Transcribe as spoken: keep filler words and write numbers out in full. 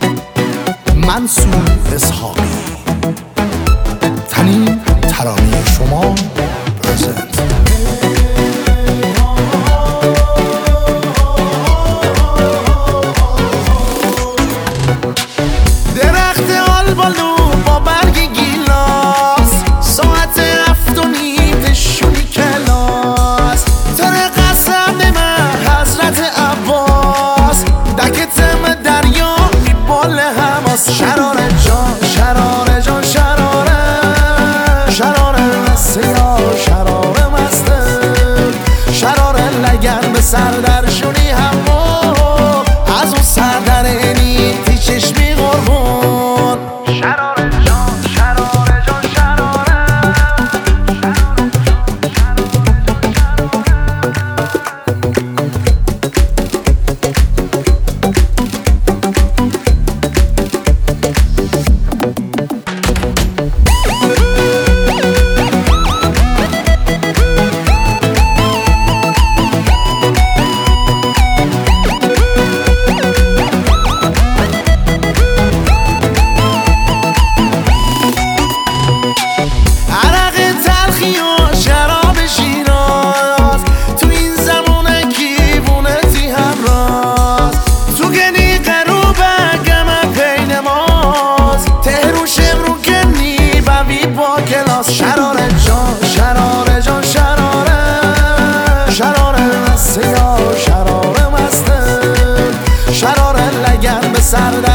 منصور اسحاقی. تنین ترانه شما پرزنت. درخت آلبالو با برگ گیلاس، ساعت هفت و نیم نشونی کلاس، تر قصد من حضرت عباس، دکتم دریا میبال حماس. شراره جان شراره جان شراره، شراره سیاه شراره مسته، شراره لگن به سردرشونی همو از اون سردرینی تی چشمی قربون. شراره جان شراره جان شراره، شراره جان شراره جان شراره، شراره سیاه شراره مسته، شراره لگن به سر